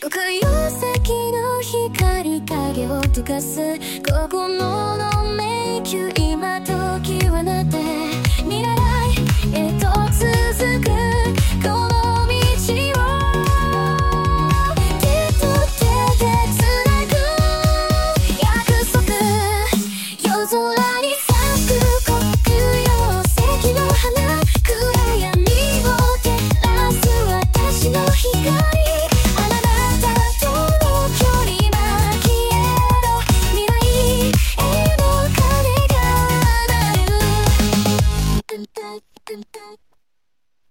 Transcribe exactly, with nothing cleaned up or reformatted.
黒曜石の光影を溶かす心の迷宮、今時はなって見習いへと続くこの道を手と手でつなぐ約束、夜空